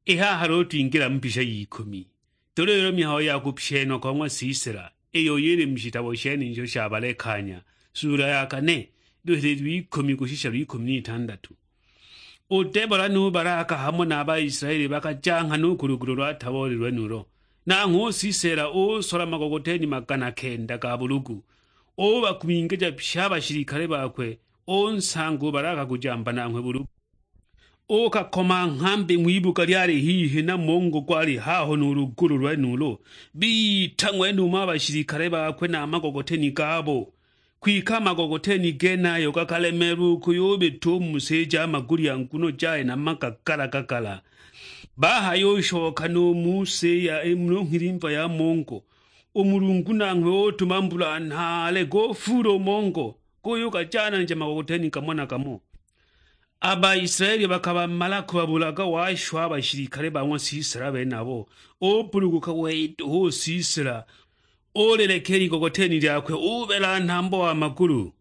ihaharo twingira mpisha yikumi tolero mihayo ya kupshenwa kwa mwa Sisera eyo yere mshitabo sheni njo shabalekanya sura ya 4 duhere rw'ikumi gushisha rw'ikumi n'itandatu. Udebora n'ubaraka hamwe n'Abayisiraheli bakajanka n'ukuruguru rwa Tabori rwenuro nanko Sisera osora amagogoteni 900 ga bulugu bakumingeja by'abashirikare bakwe onsango baraka kujamba nankwe bulugu kakoma nkambe mwibuka lyari hihe na mongo kwari haho n'uruguru rwenuro bitangwe n'uma abashirikare bakwe n'amagogoteni gabo kwika amagogoteni genayo kakalemeru kuyobe museja amaguri yankuno jaye na makakala bahayo shoka no muse ya nkirimva ya mongo umurungu nankwe otumambula ntale gofuro mongo koyo kajana nje amagogoteni kamwana kamo. Abayisiraheli bakabamala kubabulaga washwa abashirikare bamwe Sisera benabo opuluguka weito Sisera olelekeri gogoteni lyakwe ubera ntambo amakuru